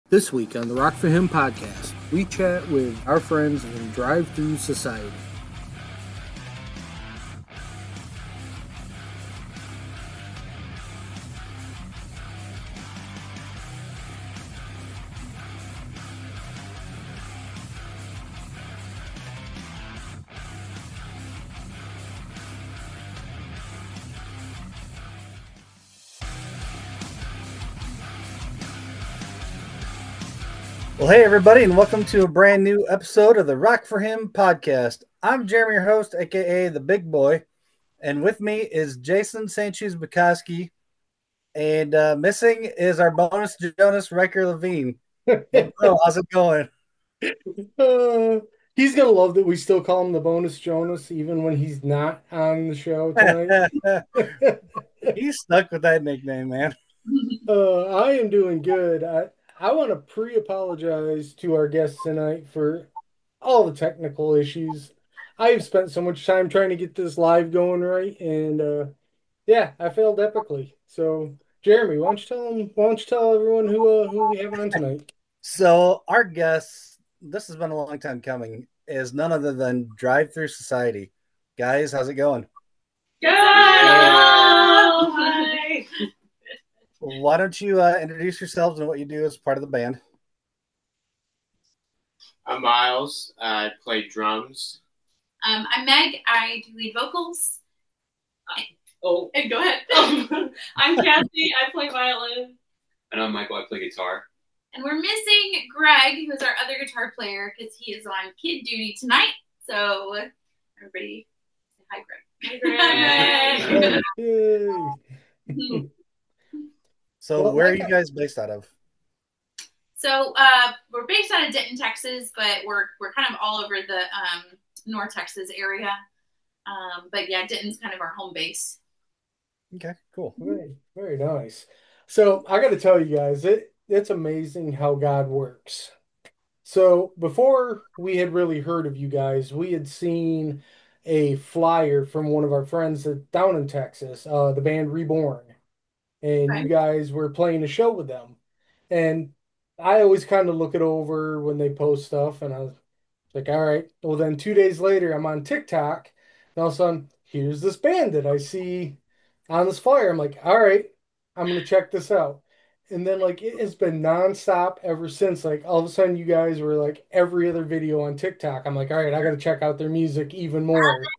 This week on the Rock for Him podcast, we chat with our friends in Drive Through Society. Well, hey, everybody, and welcome to a brand new episode of the Rock for Him podcast. I'm Jeremy, your host, aka the Big Boy, and with me is Jason Sanchez-Bukowski, and missing is our bonus Jonas Riker Levine. Bro, how's it going? He's gonna love that we still call him the bonus Jonas, even when he's not on the show tonight. He's stuck with that nickname, man. I am doing good. I want to pre-apologize to our guests tonight for all the technical issues. I have spent so much time trying to get this live going right, and yeah, I failed epically. So, Jeremy, why don't you tell everyone who we have on tonight? So, our guest, this has been a long time coming, is none other than Drive Through Society. Guys, how's it going? Go! Hi. Why don't you introduce yourselves and what you do as part of the band? I'm Miles. I play drums. I'm Meg. I do lead vocals. Go ahead. I'm Cassie. I play violin. And I'm Michael. I play guitar. And we're missing Greg, who is our other guitar player, because he is on kid duty tonight. So, everybody say hi, Greg. Hi, Greg. Yay. So, Well, where are you guys based out of? So, we're based out of Denton, Texas, but we're kind of all over the North Texas area. But yeah, Denton's kind of our home base. Okay, cool. Very, very nice. So I got to tell you guys, it's amazing how God works. So before we had really heard of you guys, we had seen a flyer from one of our friends down in Texas, the band Reborn, and you Right. guys were playing a show with them. And I always kind of look it over when they post stuff, and I was like, all right. Well, then 2 days later, I'm on TikTok, and all of a sudden, here's this band that I see on this flyer. I'm like, all right, I'm gonna check this out. And then like it has been nonstop ever since. Like all of a sudden, you guys were like every other video on TikTok. I'm like, all right, I gotta check out their music even more.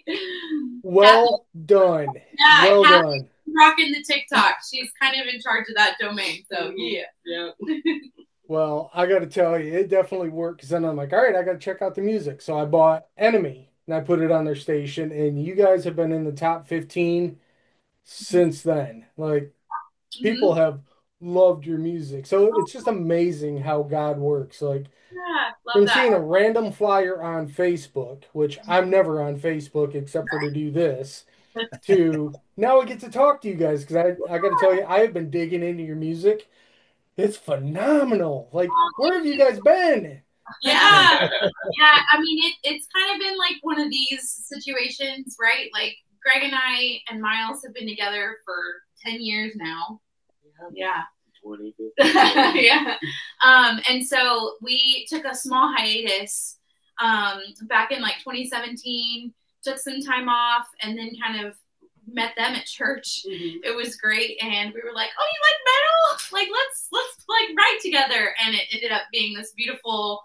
Well done. Yeah, Well Kathy's done. rocking the TikTok. She's kind of in charge of that domain. So yeah. Yeah. Well, I got to tell you, it definitely worked. Because then I'm like, all right, I got to check out the music. So I bought Enemy and I put it on their station, and you guys have been in the top 15 since then. Like, people have loved your music. So it's just amazing how God works. Like, Yeah, love from that. seeing a random flyer on Facebook, which I'm never on Facebook except for to do this, to now I get to talk to you guys because I got to tell you, I have been digging into your music. It's phenomenal. Like, where have you guys been? Yeah. Yeah. I mean, it's kind of been like one of these situations, right? Like Greg and I and Miles have been together for 10 years now. Yeah. 20. Yeah. And so we took a small hiatus back in like 2017, took some time off, and then kind of met them at church. Mhm. It was great, and we were like, "Oh, you like metal? Like, let's like write together." And it ended up being this beautiful,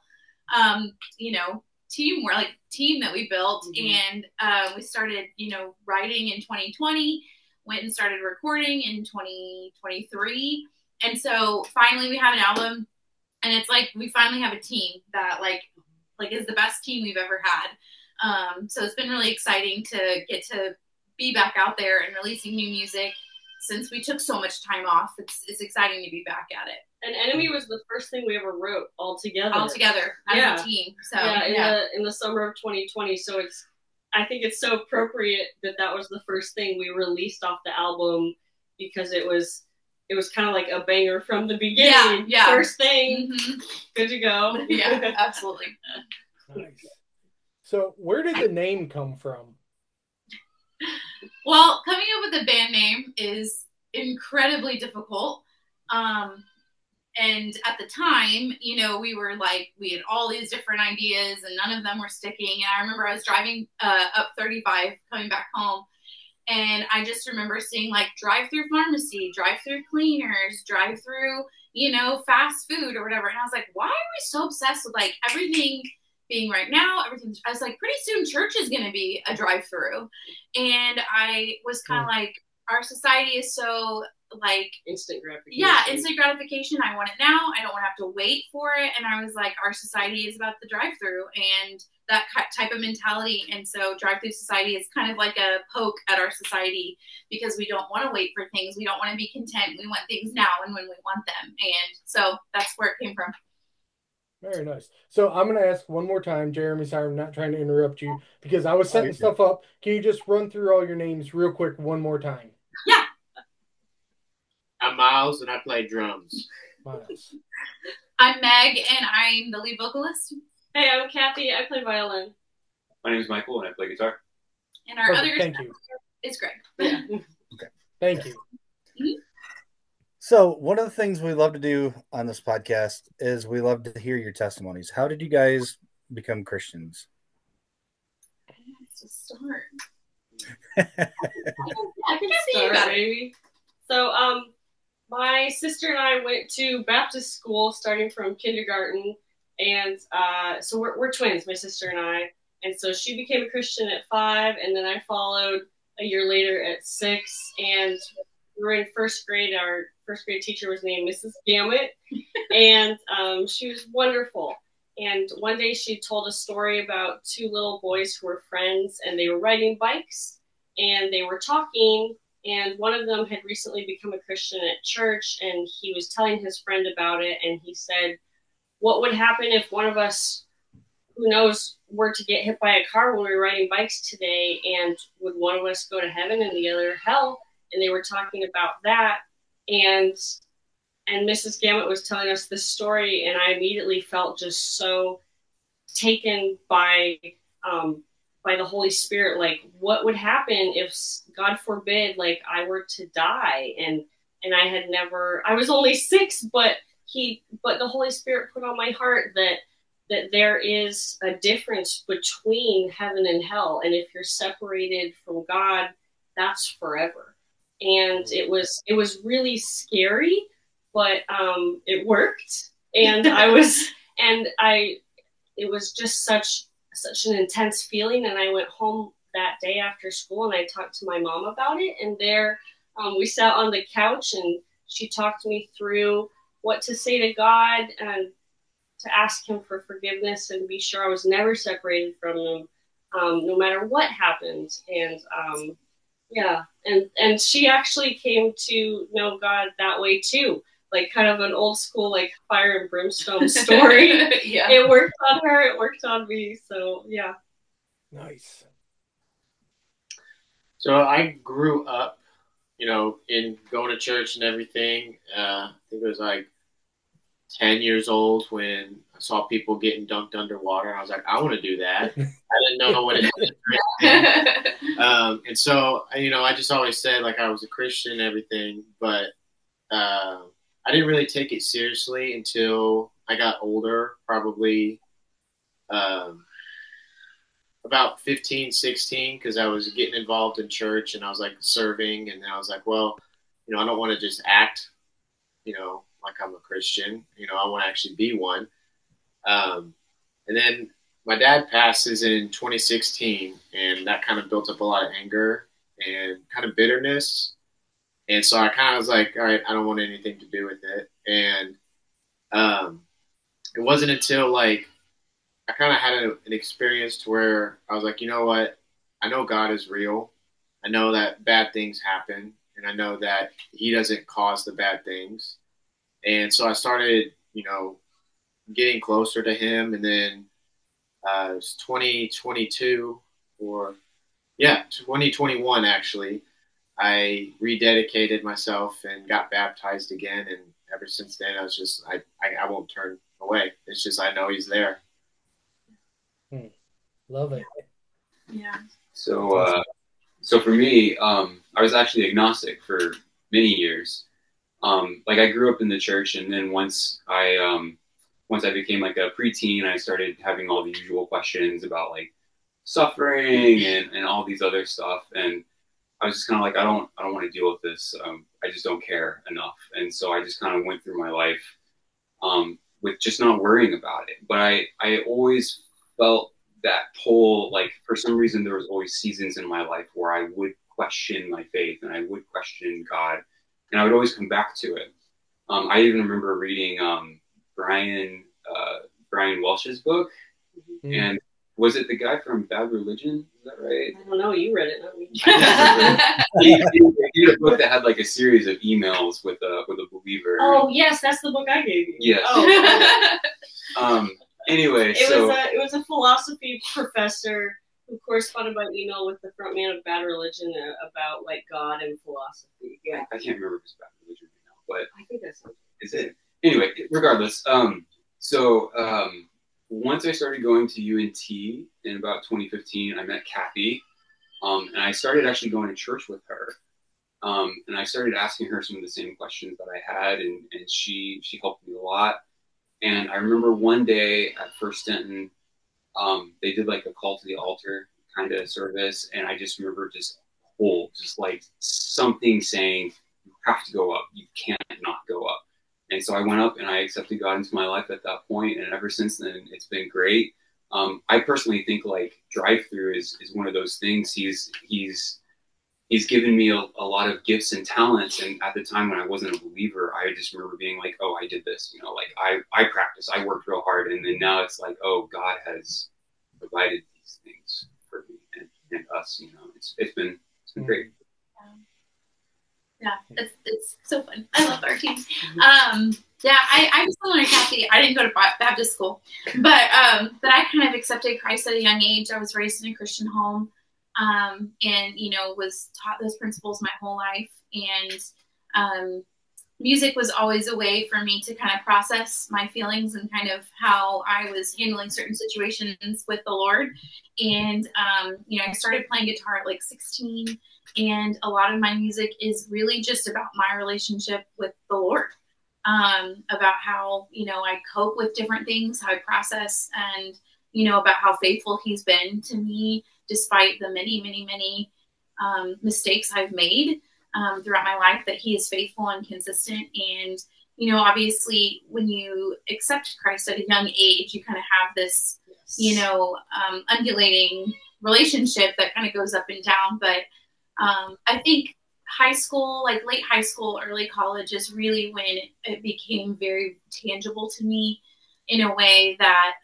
team that we built, and we started, writing in 2020. Went and started recording in 2023, and so finally we have an album, and it's like we finally have a team that like is the best team we've ever had. So it's been really exciting to get to be back out there and releasing new music since we took so much time off. It's exciting to be back at it And Enemy was the first thing we ever wrote all together. all together as Yeah. a team. So In the summer of 2020. So I think it's so appropriate that was the first thing we released off the album because it was kind of like a banger from the beginning. Yeah. First thing, Mhm. good to go. Yeah, absolutely. Nice. So, where did the name come from? Well, coming up with a band name is incredibly difficult. And at the time, we were like, we had all these different ideas and none of them were sticking. And I remember I was driving up 35 coming back home. And I just remember seeing like drive-through pharmacy, drive-through cleaners, drive-through, fast food or whatever. And I was like, why are we so obsessed with like everything being right now? Everything. I was like, pretty soon church is going to be a drive-through. And I was kind of like, our society is so like instant gratification. Yeah, instant gratification. I want it now. I don't want to have to wait for it. And I was like, our society is about the drive-through and that type of mentality. And so drive-through society is kind of like a poke at our society because we don't want to wait for things. We don't want to be content. We want things now and when we want them. And so that's where it came from. Very nice. So I'm going to ask one more time, Jeremy. Sorry, I'm not trying to interrupt you because I was setting stuff up. Can you just run through all your names real quick one more time? Yeah. I'm Miles, and I play drums. Miles. I'm Meg, and I'm the lead vocalist. Hey, I'm Kathy. I play violin. My name is Michael, and I play guitar. And our other thank you. is Greg. Yeah. Okay. Thank you. Mm-hmm. So one of the things we love to do on this podcast is we love to hear your testimonies. How did you guys become Christians? Let's start. I can start, maybe. So, my sister and I went to Baptist school starting from kindergarten, and so we're twins, my sister and I. And so she became a Christian at 5, and then I followed a year later at 6. And we were in first grade. Our first grade teacher was named Mrs. Gammett, and she was wonderful. And one day she told a story about 2 little boys who were friends, and they were riding bikes, and they were talking. And one of them had recently become a Christian at church, and he was telling his friend about it. And he said, what would happen if one of us, who knows, were to get hit by a car when we were riding bikes today? And would one of us go to heaven and the other hell? And they were talking about that. And Mrs. Gammett was telling us this story, and I immediately felt just so taken by the Holy Spirit. Like, what would happen if, God forbid, like I were to die? And I was only 6, but the Holy Spirit put on my heart that there is a difference between heaven and hell. And if you're separated from God, that's forever. And it was really scary, but it worked. And it was just such an intense feeling. And I went home that day after school and I talked to my mom about it. And there we sat on the couch and she talked me through what to say to God and to ask him for forgiveness and be sure I was never separated from him, no matter what happened. And and she actually came to know God that way too. Like kind of an old school, like fire and brimstone story. Yeah. It worked on her. It worked on me. So, yeah. Nice. So I grew up, in going to church and everything. I think it was like 10 years old when I saw people getting dunked underwater. I was like, I want to do that. I didn't know what it was. And so, I just always said like I was a Christian and everything, but I didn't really take it seriously until I got older, probably about 15, 16, because I was getting involved in church and I was like serving. And I was like, well, I don't want to just act, like I'm a Christian. I want to actually be one. And then my dad passes in 2016, and that kind of built up a lot of anger and kind of bitterness. And so I kind of was like, all right, I don't want anything to do with it. And it wasn't until like I kind of had an experience to where I was like, you know what? I know God is real. I know that bad things happen, and I know that he doesn't cause the bad things. And so I started, getting closer to him. And then it was 2022 2021 actually. I rededicated myself and got baptized again. And ever since then, I was just, I won't turn away. It's just, I know he's there. Love it. Yeah. So for me, I was actually agnostic for many years. Like I grew up in the church, and then once I became like a preteen, I started having all the usual questions about like suffering and all these other stuff. And I was just kind of like, I don't want to deal with this. I just don't care enough. And so I just kind of went through my life with just not worrying about it. But I always felt that pull, like for some reason, there was always seasons in my life where I would question my faith and I would question God, and I would always come back to it. I even remember reading Brian Brian Welsh's book, and was it the guy from Bad Religion? Is that right? I don't know. You read it, not me. He had a book that had like a series of emails with a believer. Oh yes, that's the book I gave you. Yes. Oh. Anyway, it was a philosophy professor who corresponded by email with the front man of Bad Religion about like God and philosophy. Yeah, I can't remember if it's Bad Religion right now, but I think that's something. Is it? Anyway, regardless. Once I started going to UNT in about 2015, I met Kathy, and I started actually going to church with her. And I started asking her some of the same questions that I had, and she helped me a lot. And I remember one day at First Denton, they did like a call to the altar kind of service, and I just remember just like something saying, you have to go up. You can't not go up. And so I went up and I accepted God into my life at that point, and ever since then, it's been great. I personally think like drive-through is one of those things. He's given me a lot of gifts and talents. And at the time when I wasn't a believer, I just remember being like, oh, I did this, like I practiced, I worked real hard. And then now it's like, oh, God has provided these things for me and us, it's been great. Yeah, it's so fun. I love our team. Yeah, I was similar to Kathy. I didn't go to Baptist school, but I kind of accepted Christ at a young age. I was raised in a Christian home, and was taught those principles my whole life. And music was always a way for me to kind of process my feelings and kind of how I was handling certain situations with the Lord. And I started playing guitar at like 16. And a lot of my music is really just about my relationship with the Lord, about how, I cope with different things, how I process, and, about how faithful he's been to me, despite the many, many, many mistakes I've made throughout my life, that he is faithful and consistent. And, obviously when you accept Christ at a young age, you kind of have this, undulating relationship that kind of goes up and down. But I think high school, like late high school, early college is really when it became very tangible to me in a way that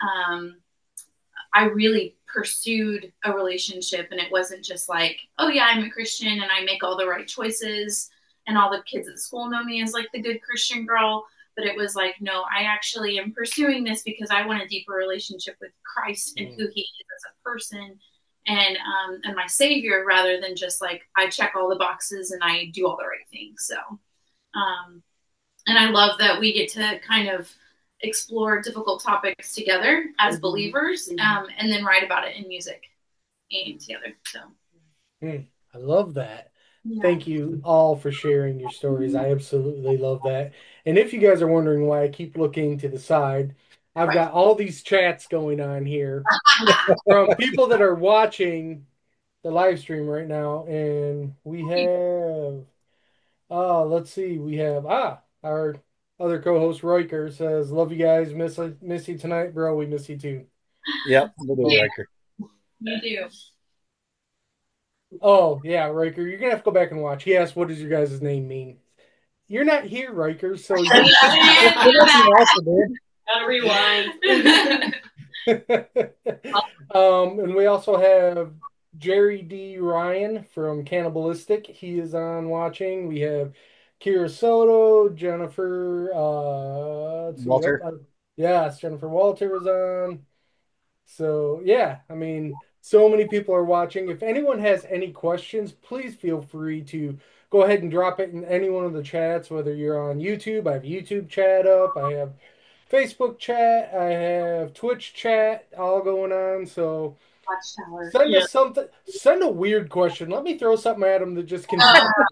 I really pursued a relationship. And it wasn't just like, oh yeah, I'm a Christian and I make all the right choices and all the kids at school know me as like the good Christian girl. But it was like, no, I actually am pursuing this because I want a deeper relationship with Christ and who he is as a person. And my savior, rather than just like, I check all the boxes and I do all the right things. So, and I love that we get to kind of explore difficult topics together as believers, and then write about it in music and together. So, I love that. yeah. Thank you all for sharing your stories. I absolutely love that. And if you guys are wondering why I keep looking to the side, I've got all these chats going on here from people that are watching the live stream right now. And we have, let's see, we have, our other co-host Riker says, love you guys. Miss you tonight, bro. We miss you too. Yep, little Yeah. Riker. You do. Oh, yeah, Riker, you're going to have to go back and watch. He asked, what does your guys' name mean? You're not here, Riker, so you Gotta rewind. And we also have Jerry D. Ryan from Cannibalistic. He is on watching. We have Kira Soto, Jennifer Walter. Yes, Jennifer Walter is on. So yeah, I mean, so many people are watching. If anyone has any questions, please feel free to go ahead and drop it in any one of the chats, whether you're on YouTube. I have YouTube chat up. I have Facebook chat. I have Twitch chat all going on. So Watchtower. Send Yeah. us something. Send a weird question. Let me throw something at them that just can.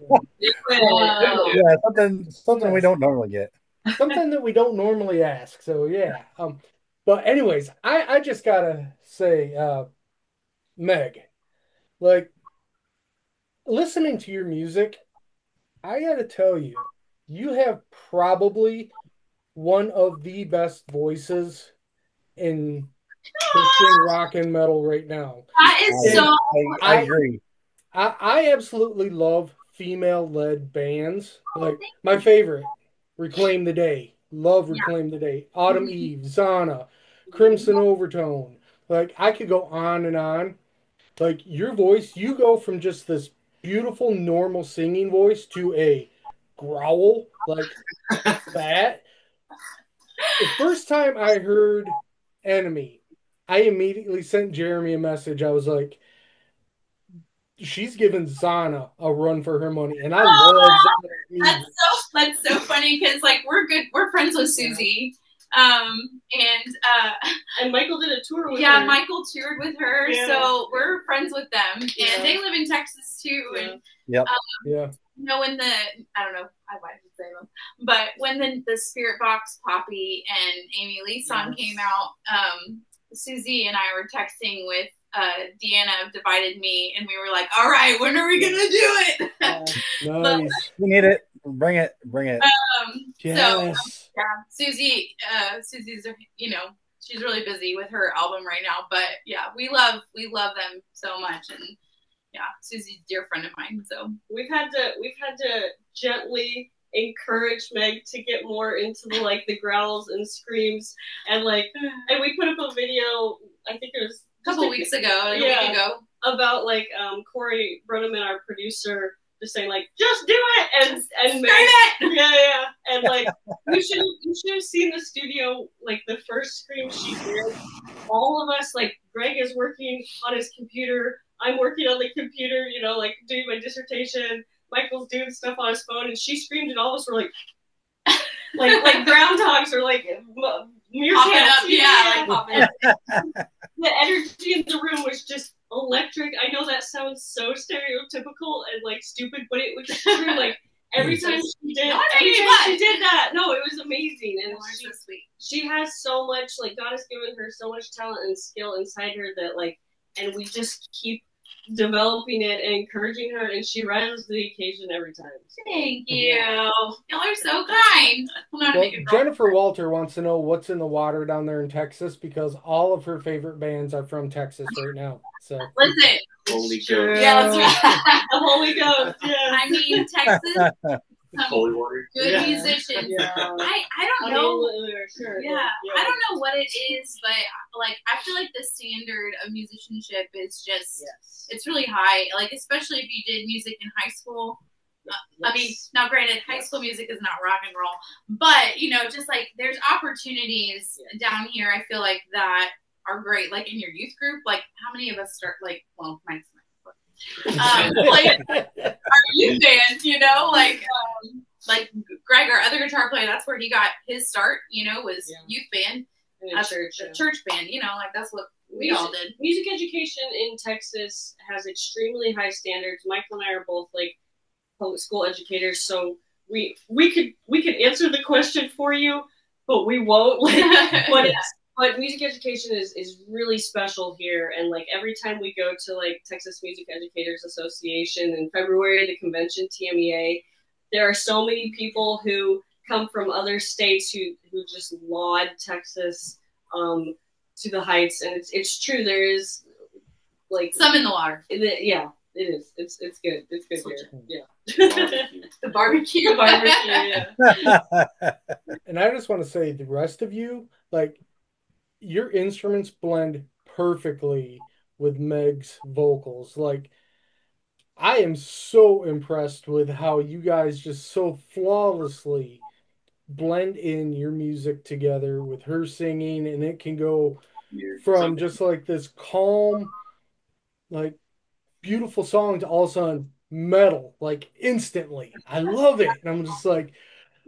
Yeah, something we don't normally get. Something that we don't normally ask. So yeah. But anyways, I just gotta say, Meg, like listening to your music, I gotta tell you, you have probably one of the best voices in Christian rock and metal right now. That is so. I agree. I absolutely love female-led bands. Like my favorite, Reclaim the Day. Love Reclaim the Day. Autumn Eve, Zana, Crimson Overtone. Like I could go on and on. Like your voice, you go from just this beautiful, normal singing voice to a growl like that. The first time I heard Enemy, I immediately sent Jeremy a message. I was like, she's giving Zana a run for her money, and I love Zana. That's so funny because like we're friends with Susie, and Michael did a tour with her. Yeah, Michael toured with her, Yeah. so we're friends with them, Yeah. and they live in Texas too. Yeah. And Yep. Yeah. you know, when I don't know, why did say them, but when the Spirit Box Poppy and Amy Lee song came out, Susie and I were texting with Deanna of Divided Me, and we were like, all right, when are we gonna do it? Nice. We need it. Bring it. Yes. So yeah, Susie's she's really busy with her album right now, but yeah, we love them so much, and yeah, Susie's a dear friend of mine. So we've had to gently encourage Meg to get more into the growls and screams, and we put up a video. I think it was a couple weeks ago, a week ago, about Corey Bruneman, our producer, just saying just do it and Meg, yeah, and you should have seen the studio, the first scream she did. All of us, Greg is working on his computer, I'm working on the computer, doing my dissertation. Michael's doing stuff on his phone, and she screamed, and all of us were like groundhogs or meerkats. Popping up. The energy in the room was just electric. I know that sounds so stereotypical and stupid, but it was true. Every time she did that, no, it was amazing. And so sweet. She has so much, God has given her so much talent and skill inside her that and we just keep developing it and encouraging her, and she rises to the occasion every time. Thank you. Y'all are so kind. Well, Jennifer Walter wants to know what's in the water down there in Texas, because all of her favorite bands are from Texas right now. So listen. Holy Ghost. Yeah, that's right. The Holy Ghost. Yeah. I mean, Texas. Holy water. Good musicians. Yeah. I don't know. Sure. Yeah, I don't know what it is, but I feel like the standard of musicianship is just it's really high. Especially if you did music in high school. I mean, now granted, high school music is not rock and roll, but just there's opportunities down here. I feel like that are great. In your youth group, how many of us start mine's our youth band, Greg, our other guitar player, that's where he got his start, was youth band, church band, that's what we all did. Music education in Texas has extremely high standards. Michael and I are both public school educators, so we could answer the question for you, but we won't. But music education is really special here, and every time we go to Texas Music Educators Association in February, the convention TMEA, there are so many people who come from other states who just laud Texas to the heights, and it's true. There is some in the water. Yeah, it is. It's good. It's good here. Yeah. The barbecue. Yeah. And I just want to say, the rest of you, your instruments blend perfectly with Meg's vocals. I am so impressed with how you guys just so flawlessly blend in your music together with her singing, and it can go from just this calm, beautiful song to all of a sudden metal, instantly. I love it. And I'm just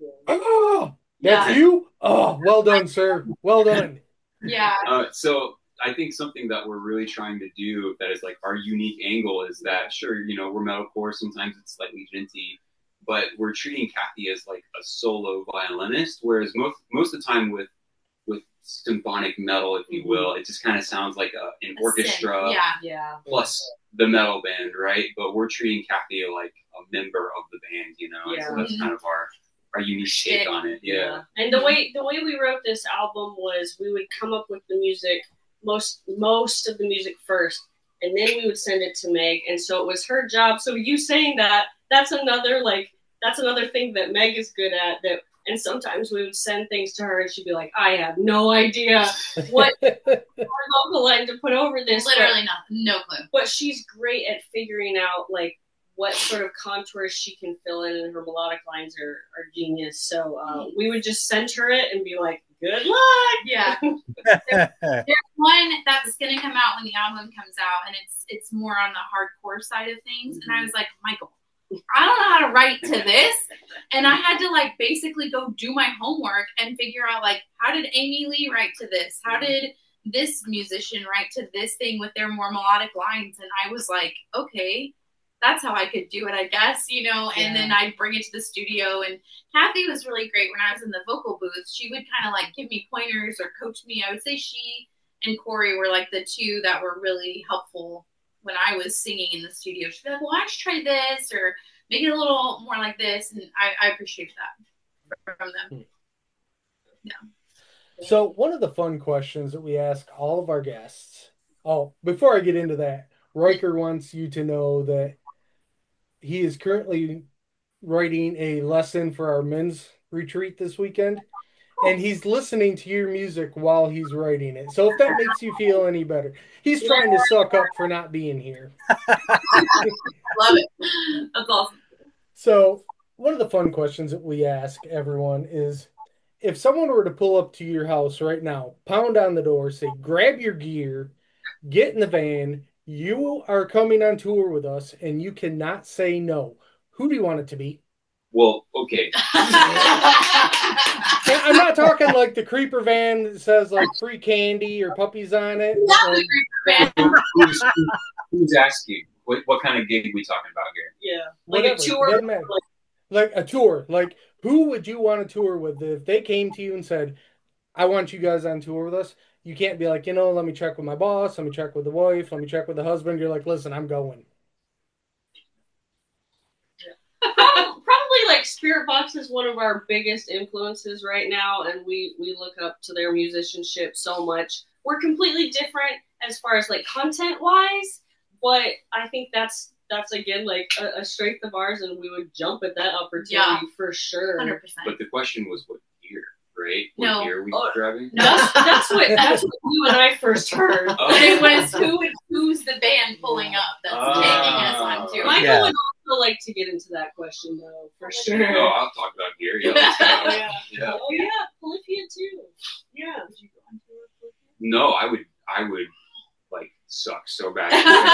oh, that's you? Oh, well done, sir. Well done. Yeah. So I think something that we're really trying to do that is like our unique angle is that, sure, you know, we're metalcore, sometimes it's slightly djenty, but we're treating Kathy as like a solo violinist, whereas most of the time with symphonic metal, if you will, it just kind of sounds like an orchestra plus the metal band, right? But we're treating Kathy like a member of the band, you know, and so that's kind of our unique take on it. Yeah. And the way we wrote this album was we would come up with the music, most of the music first, and then we would send it to Meg. And so it was her job. So you saying that's another thing that Meg is good at. And sometimes we would send things to her and she'd be like, I have no idea what vocal line to put over this. Literally no clue. But she's great at figuring out like what sort of contours she can fill in, and her melodic lines are genius. So we would just send her it and be like, good luck. Yeah. There's one that's going to come out when the album comes out, and it's more on the hardcore side of things. And I was like, Michael, I don't know how to write to this. And I had to like basically go do my homework and figure out like, how did Amy Lee write to this? How did this musician write to this thing with their more melodic lines? And I was like, okay, that's how I could do it, I guess, you know, and then I'd bring it to the studio. And Kathy was really great when I was in the vocal booth. She would kind of like give me pointers or coach me. I would say she and Corey were like the two that were really helpful when I was singing in the studio. She'd be like, well, why don't you try this or make it a little more like this? And I appreciate that from them. Yeah. So one of the fun questions that we ask all of our guests. Oh, before I get into that, Riker wants you to know that he is currently writing a lesson for our men's retreat this weekend. And he's listening to your music while he's writing it. So if that makes you feel any better, he's trying to suck up for not being here. Love it. That's awesome. So one of the fun questions that we ask everyone is, if someone were to pull up to your house right now, pound on the door, say, grab your gear, get in the van, you are coming on tour with us, and you cannot say no, who do you want it to be? Well, okay. I'm not talking like the creeper van that says like free candy or puppies on it. Who's asking? What kind of gig are we talking about here? Yeah. Like a tour? Like a tour. Like, who would you want to tour with? If they came to you and said, I want you guys on tour with us, you can't be like, let me check with my boss, let me check with the wife, let me check with the husband. You're like, listen, I'm going. Probably like Spiritbox is one of our biggest influences right now, and we look up to their musicianship so much. We're completely different as far as like content wise, but I think that's again like a strength of ours, and we would jump at that opportunity for sure. 100%. But the question was what year, right? No. What year are we driving? No, that's what you and I first heard. It was who's the band pulling up that's taking us on tour. Michael would also like to get into that question though, for sure. No, I'll talk about gear. Yeah, let's go. Yeah. Oh yeah, Polyphia too. Yeah. Did you go on tour with Polyphia? No, I would like suck so bad.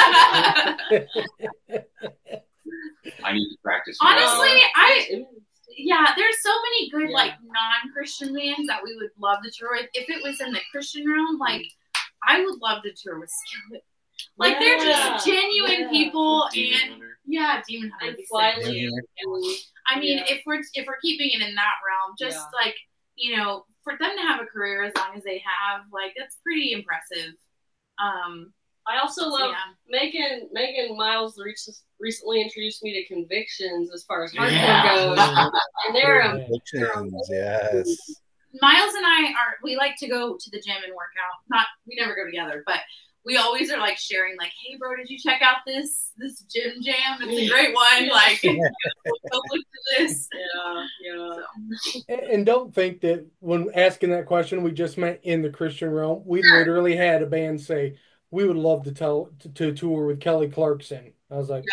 I need to practice. Honestly, there's so many good like non-Christian bands that we would love to tour with. If it was in the Christian realm, like I would love to tour with Skillet. Like they're just genuine people, Demon and Hunter. Demon Hunter. And Flyleaf. I mean, if we're keeping it in that realm, just like for them to have a career as long as they have, like that's pretty impressive. I also love Megan Miles recently introduced me to Convictions as far as hardcore goes. And they're Convictions, yes. Miles and we like to go to the gym and work out. We never go together, but we always are like sharing like, hey bro, did you check out this gym jam? It's a great one. Like go look at this. Yeah. So. And don't think that when asking that question, we just meant in the Christian realm. We literally had a band say, we would love to tour with Kelly Clarkson. I was like,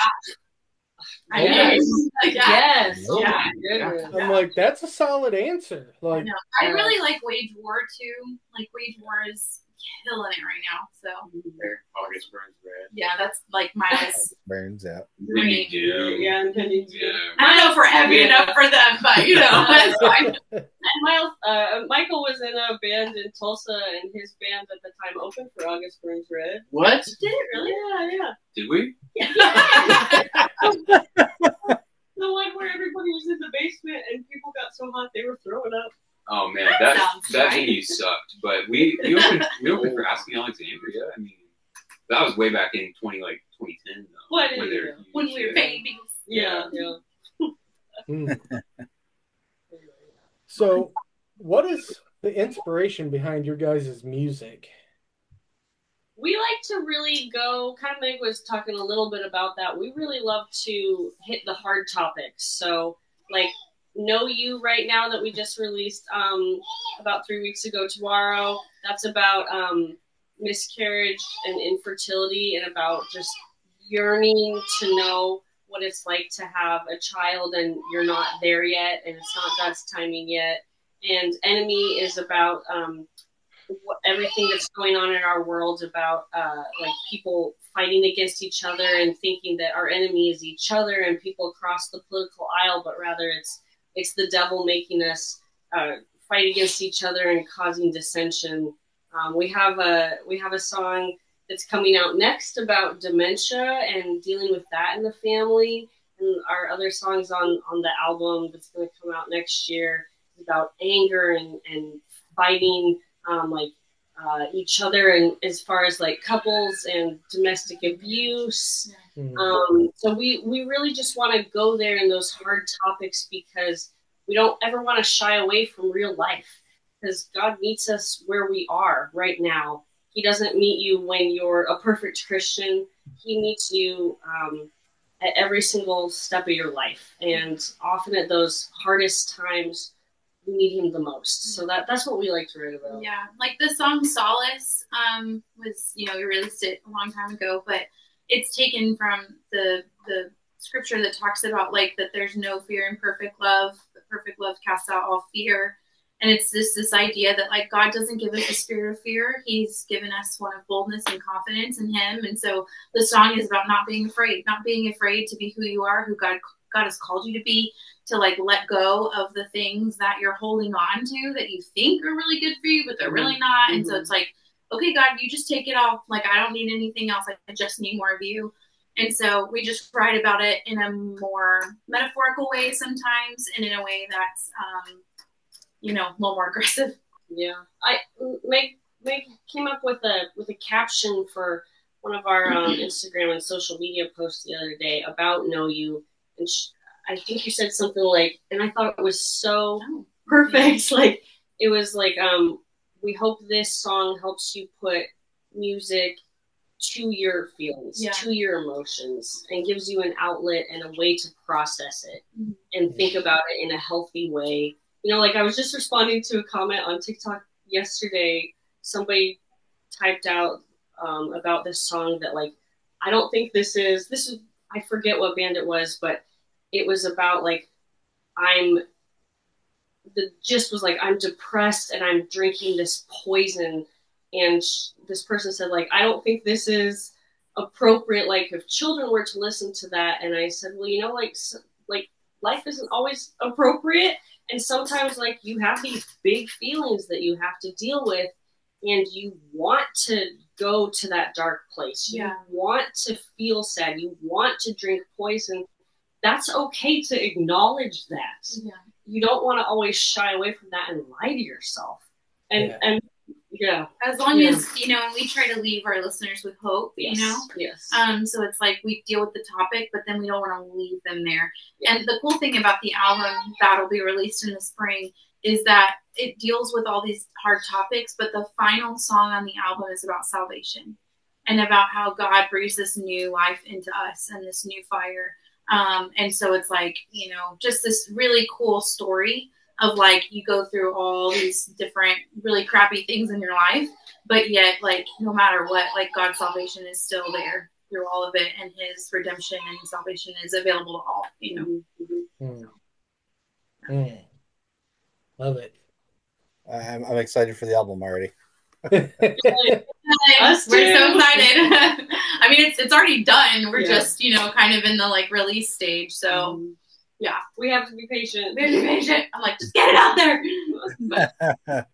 yes. Oh my goodness. I'm like, that's a solid answer. Like, I really like Wage War too. Like Wage War is killing it right now. So There, August Burns Red. yeah, that's like Miles. Burns out. Green. Yeah, and Penny too. Yeah. I don't know if we're heavy enough for them, but you know, that's fine. And Miles, Michael was in a band in Tulsa, and his band at the time opened for August Burns Red. What? Did it really? Yeah. Did we? The one where everybody was in the basement and people got so hot they were throwing up. Oh man, That that sounds that right. venue sucked. But we opened for Asking Alexandria. I mean, that was way back in 2010 though. What when is they it? were When huge, we were yeah. babies. Yeah. Mm. So, what is the inspiration behind your guys' music? We like to really go, kind of Meg was talking a little bit about that. We really love to hit the hard topics. So, like, Know You right now that we just released about 3 weeks ago tomorrow. That's about miscarriage and infertility and about just yearning to know what it's like to have a child and you're not there yet and it's not God's timing yet. And Enemy is about everything that's going on in our world about like people fighting against each other and thinking that our enemy is each other and people across the political aisle, but rather it's the devil making us fight against each other and causing dissension. We have a song that's coming out next about dementia and dealing with that in the family. And our other songs on the album that's going to come out next year is about anger and fighting each other, and as far as like couples and domestic abuse. So we really just want to go there in those hard topics because we don't ever want to shy away from real life, because God meets us where we are right now. He doesn't meet you when you're a perfect Christian. He meets you at every single step of your life, and often at those hardest times we need him the most. So that's what we like to write about. Yeah, like the song Solace was, we released it a long time ago, but it's taken from the scripture that talks about like that there's no fear in perfect love, but perfect love casts out all fear. And it's this idea that like God doesn't give us a spirit of fear. He's given us one of boldness and confidence in him. And so the song is about not being afraid to be who you are, who God has called you to be, to like let go of the things that you're holding on to that you think are really good for you, but they're really not. And so it's like, okay, God, you just take it all. Like, I don't need anything else. I just need more of you. And so we just write about it in a more metaphorical way sometimes, and in a way that's, a little more aggressive. Yeah. Meg came up with a caption for one of our Instagram and social media posts the other day about Know You. And I think you said something like, and I thought it was so perfect. Like, it was like, we hope this song helps you put music to your feelings, to your emotions, and gives you an outlet and a way to process it and think about it in a healthy way. Like I was just responding to a comment on TikTok yesterday. Somebody typed out about this song that like, I don't think this is, I forget what band it was, but it was about like, the gist was like, I'm depressed and I'm drinking this poison. And this person said like, I don't think this is appropriate. Like if children were to listen to that. And I said, well, like life isn't always appropriate. And sometimes like you have these big feelings that you have to deal with, and you want to go to that dark place. You want to feel sad. You want to drink poison. That's okay to acknowledge that. Yeah. You don't want to always shy away from that and lie to yourself. And as long as, we try to leave our listeners with hope, Yes. So it's like we deal with the topic, but then we don't want to leave them there. Yeah. And the cool thing about the album that'll be released in the spring is that it deals with all these hard topics, but the final song on the album is about salvation and about how God breathes this new life into us and this new fire. And so it's like, just this really cool story of like, you go through all these different really crappy things in your life, but yet like, no matter what, like God's salvation is still there through all of it, and his redemption and salvation is available to all, Love it. I'm excited for the album already. Us We're so too. excited. I mean, it's already done. We're Yeah. just, kind of in the like release stage. So yeah, We have to be patient. be patient. I'm like, just get it out there.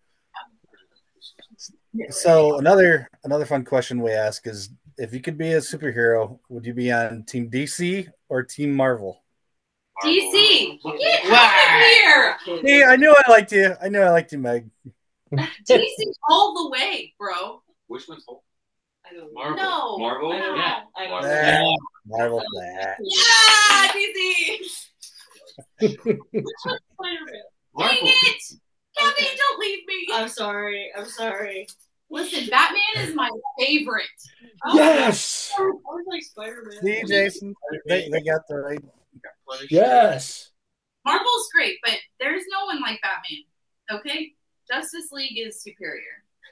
So another fun question we ask is, if you could be a superhero, would you be on Team DC or Team Marvel? DC, get Wow. out of here. See, I knew I liked you. I knew I liked you, Meg. DC all the way, bro. Which one's Hulk? I don't know. Marvel. No. Marvel? No. Yeah. I don't Marvel. know. Marvel. Nah. Yeah, DC. Spider-Man. Dang Marvel. it. Kathy, don't leave me. I'm sorry. Listen, Batman is my favorite. Yes. I was like Spider-Man. See, Jason, they got the right. Yes. Marvel's great, but there's no one like Batman. Okay? Justice League is superior.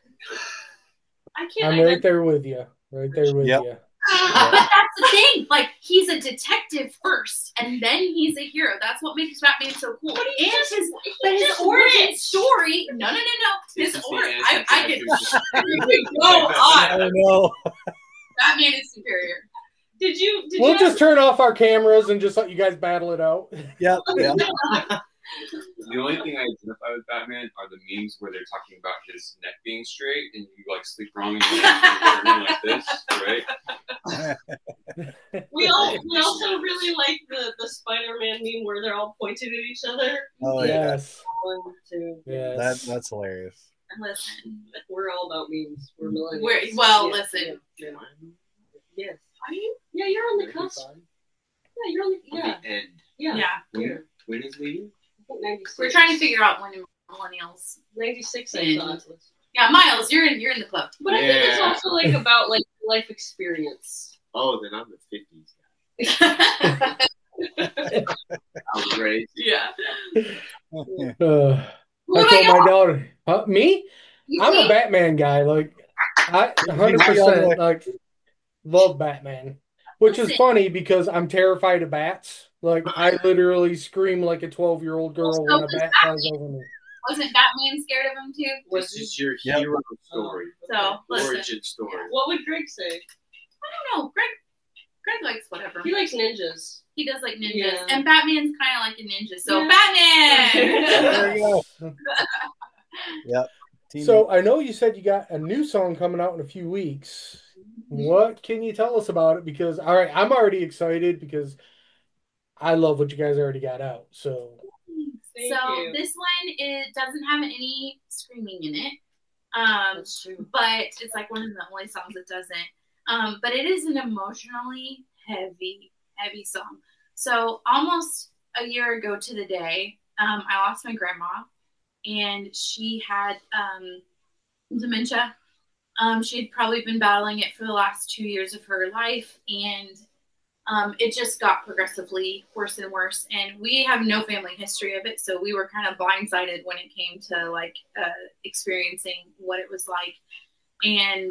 I can't. I'm right there with you. Right there with Yep. you. But that's the thing. Like, he's a detective first, and then he's a hero. That's what makes Batman so cool. But and he's his just origin rich. story. No. This His is the origin. answer I to could that. go on. I don't know. Batman is superior. Did you? We'll just turn off our cameras and just let you guys battle it out. Yep. The only thing I identify with Batman are the memes where they're talking about his neck being straight and you like sleep wrong and you turn like this, right? We also really like the Spider-Man meme where they're all pointed at each other. Oh yeah, Yes. 1, 2. Yes. that's hilarious. Listen. We're all about memes. We're millennials. Listen. Yeah. Yes. Are you? Yeah, you're on the cusp. Yeah, you're on the. On Yeah. the end. Yeah. Yeah. When is leading? I think 96. We're trying to figure out when millennials. 96. I And- thought. Yeah, Miles, you're in the club. But I think it's Yeah. also like about like life experience. Oh, then I'm the 50s. yeah. I was raised. I What told about my daughter, me? you? I'm a Batman guy. Like, I 100% like love Batman, which is Listen. funny because I'm terrified of bats. Like, I literally scream like a 12-year-old girl So when a was bat flies over me. Wasn't Batman scared of him too? This is your Yep. hero story. So listen. Origin story. What would Greg say? I don't know. Greg likes whatever. He likes ninjas. He does like ninjas, Yeah. and Batman's kind of like a ninja. So Yeah. Batman. There you go. Yep. Team- So I know you said you got a new song coming out in a few weeks. What can you tell us about it? Because all right, I'm already excited because I love what you guys already got out. So Thank so you. this one doesn't have any screaming in it. That's true. But it's like one of the only songs that doesn't. But it is an emotionally heavy song. So almost a year ago to the day, I lost my grandma, and she had dementia. She had probably been battling it for the last 2 years of her life, and it just got progressively worse and worse. And we have no family history of it, so we were kind of blindsided when it came to like experiencing what it was like. And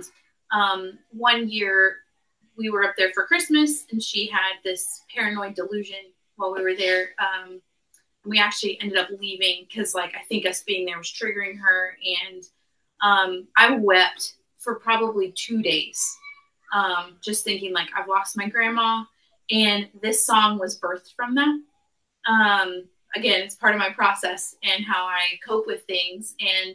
one year we were up there for Christmas, and she had this paranoid delusion while we were there. We actually ended up leaving because, like, I think us being there was triggering her, and I wept for probably 2 days, just thinking like I've lost my grandma, and this song was birthed from that. Again, it's part of my process and how I cope with things, and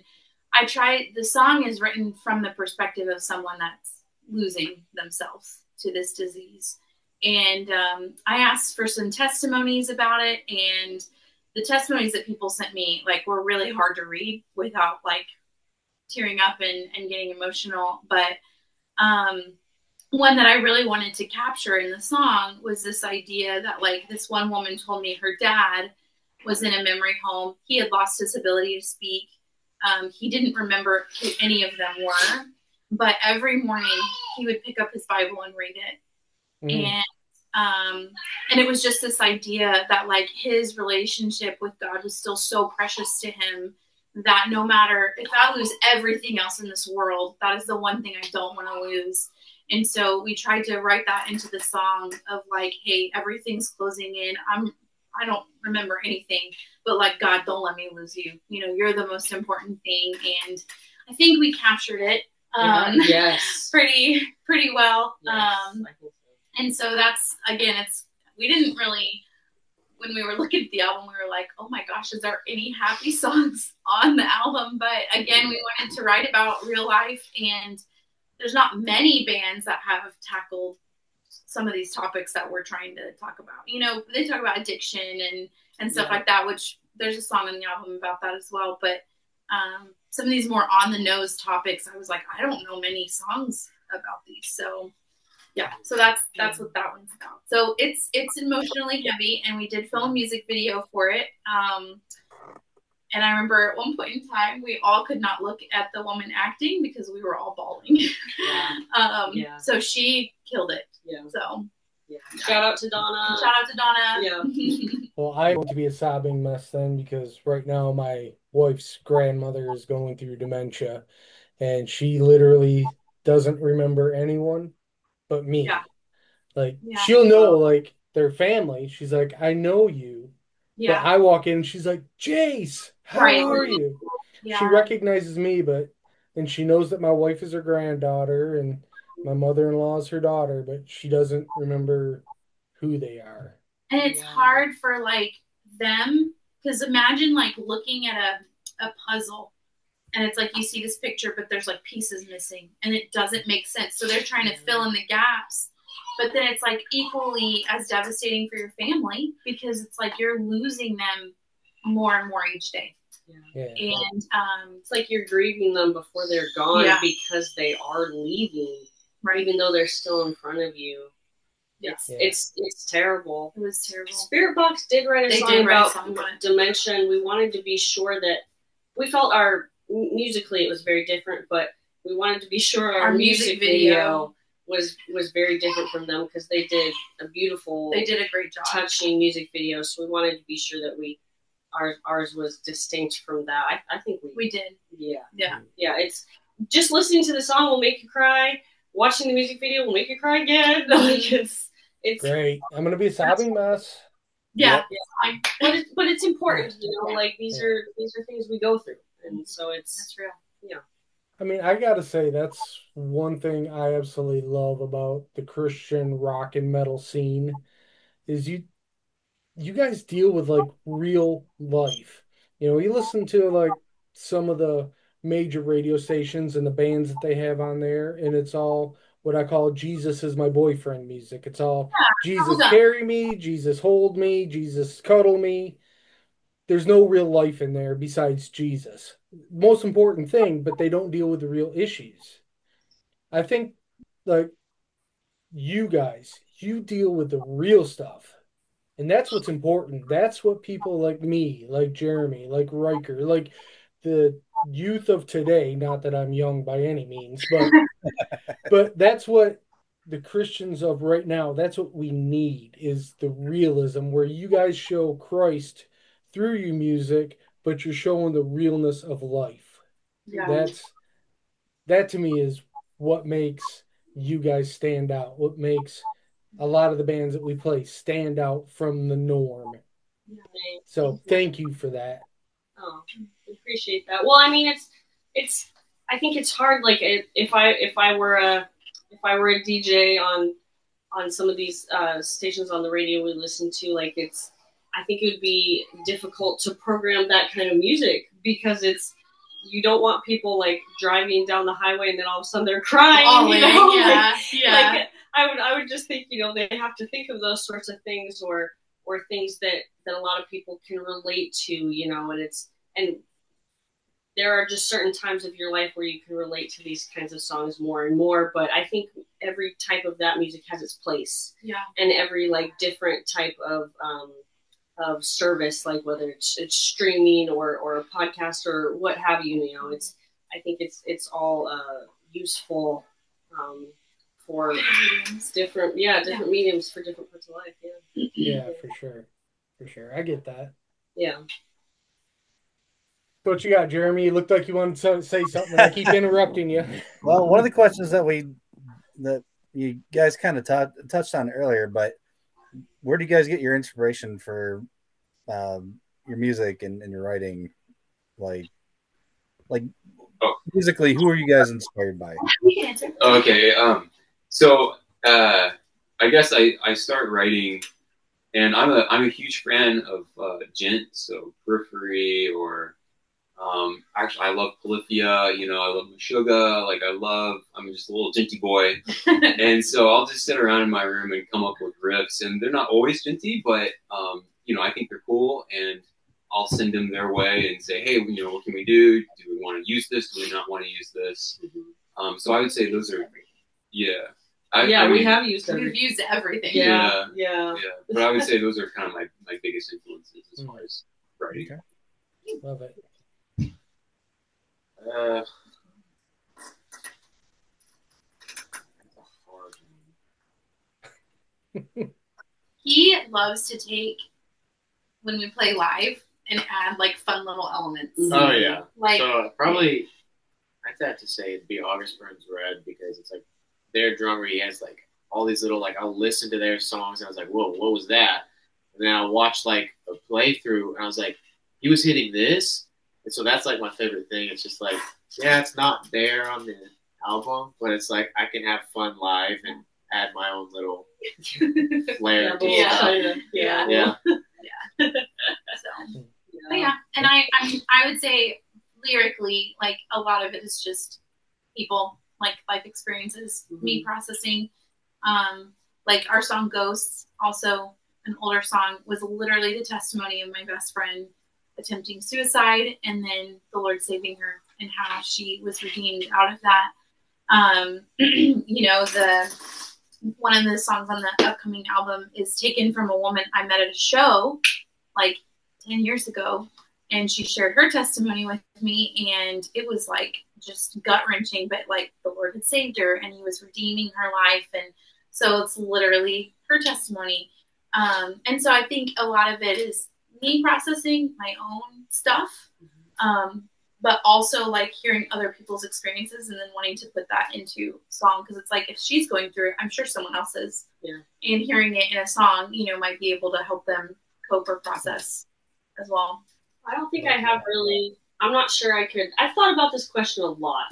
the song is written from the perspective of someone that's losing themselves to this disease. And I asked for some testimonies about it, and the testimonies that people sent me like were really hard to read without like tearing up and getting emotional. But one that I really wanted to capture in the song was this idea that like this one woman told me her dad was in a memory home. He had lost his ability to speak. He didn't remember who any of them were, but every morning he would pick up his Bible and read it. And it was just this idea that like his relationship with God was still so precious to him that no matter if I lose everything else in this world, that is the one thing I don't want to lose. And so we tried to write that into the song of like, hey, everything's closing in. I don't remember anything, but like, God, don't let me lose you. You know, you're the most important thing. And I think we captured it Yes. pretty well. Yes, I think so. And so that's, again, we didn't really, when we were looking at the album, we were like, oh my gosh, is there any happy songs on the album? But again, we wanted to write about real life, and there's not many bands that have tackled some of these topics that we're trying to talk about. You know, they talk about addiction and stuff like that, which there's a song on the album about that as well. But some of these more on the nose topics, I was like, I don't know many songs about these. So yeah, so that's what that one's about. So it's emotionally heavy, and we did film a music video for it. And I remember at one point in time, we all could not look at the woman acting because we were all bawling. So she killed it. Yeah. So shout out to Donna. Yeah. Well, I want to be a sobbing mess then, because right now my wife's grandmother is going through dementia, and she literally doesn't remember anyone but me. Yeah. Like, she'll know, like, their family. She's like, I know you. Yeah. But I walk in, she's like, Jace, how are you? Yeah. She recognizes me, and she knows that my wife is her granddaughter and my mother-in-law is her daughter, but she doesn't remember who they are. And it's hard for, like, them, because imagine, like, looking at a puzzle, and it's like you see this picture, but there's, like, pieces missing, and it doesn't make sense. So they're trying to fill in the gaps. But then it's, like, equally as devastating for your family, because it's like you're losing them more and more each day. Yeah. And it's like you're grieving them before they're gone because they are leaving, even though they're still in front of you. It's terrible. It was terrible. Spirit Box did write a song about dementia, and we wanted to be sure that we felt musically it was very different, but we wanted to be sure our music video was very different from them, because they did a great job, touching music video. So we wanted to be sure that ours was distinct from that. I think we did. Yeah. It's just listening to the song will make you cry. Watching the music video will make you cry again. Like it's great. I'm gonna be a sobbing mess. Yeah. But it's important, you know. Like these are things we go through, and so that's real. Yeah. I mean, I gotta say, that's one thing I absolutely love about the Christian rock and metal scene is you guys deal with, like, real life. You know, you listen to, like, some of the major radio stations and the bands that they have on there, and it's all what I call Jesus is my boyfriend music. It's all Jesus carry me, Jesus hold me, Jesus cuddle me. There's no real life in there besides Jesus. Most important thing, but they don't deal with the real issues. I think, like, you guys, you deal with the real stuff. And that's what's important. That's what people like me, like Jeremy, like Riker, like the youth of today, not that I'm young by any means, but that's what the Christians of right now, that's what we need, is the realism, where you guys show Christ through your music, but you're showing the realness of life. Yeah. That to me is what makes you guys stand out, what makes a lot of the bands that we play stand out from the norm. So thank you for that. Oh, appreciate that. Well, I mean, it's. I think it's hard. Like if I were a DJ on some of these stations on the radio we listen to, like I think it would be difficult to program that kind of music, because you don't want people like driving down the highway and then all of a sudden they're crying. Oh, you know? yeah. Like, I would just think, you know, they have to think of those sorts of things, or things that a lot of people can relate to, you know, and there are just certain times of your life where you can relate to these kinds of songs more and more. But I think every type of that music has its place. Yeah. And every like different type of service, like whether it's streaming or a podcast or what have you, you know, I think it's all useful for different mediums for different parts of life. Yeah, for sure. I get that. Yeah. What you got, Jeremy? You looked like you wanted to say something. I keep interrupting you. Well, one of the questions that you guys kind of touched on earlier, but where do you guys get your inspiration for your music and your writing? Like musically, who are you guys inspired by? You can answer. Okay. So I guess I start writing, and I'm a huge fan of Gent, so Periphery, or actually I love Polyphia. You know, I love Meshuggah. Like I'm just a little genty boy, and so I'll just sit around in my room and come up with riffs, and they're not always genty, but you know, I think they're cool, and I'll send them their way and say, hey, you know, what can we do? Do we want to use this? Do we not want to use this? So I would say those are, yeah. I mean, we have used We've everything. used everything. Yeah. But I would say those are kind of my biggest influences as far as writing. Okay. Love it. He loves to take, when we play live, and add like fun little elements. Oh yeah. Like, So probably I'd have to say it'd be August Burns Red, because it's like their drummer, he has like all these little, like, I'll listen to their songs and I was like, whoa, what was that? And then I'll watch like a playthrough and I was like, he was hitting this? And so that's like my favorite thing. It's just like, yeah, it's not there on the album, but it's like I can have fun live and add my own little flair to Yeah. stuff. Yeah. Yeah. so, but yeah, and I would say lyrically, like a lot of it is just people, like life experiences, me processing. Like our song Ghosts, also an older song, was literally the testimony of my best friend attempting suicide and then the Lord saving her and how she was redeemed out of that. You know, one of the songs on the upcoming album is taken from a woman I met at a show like 10 years ago, and she shared her testimony with me, and it was like just gut-wrenching, but like the Lord had saved her and he was redeeming her life, and so it's literally her testimony. And so I think a lot of it is me processing my own stuff, but also like hearing other people's experiences and then wanting to put that into song, because it's like if she's going through it, I'm sure someone else is. Yeah. And hearing it in a song, you know, might be able to help them cope or process as well. I don't think I have really. I'm not sure I could. I've thought about this question a lot.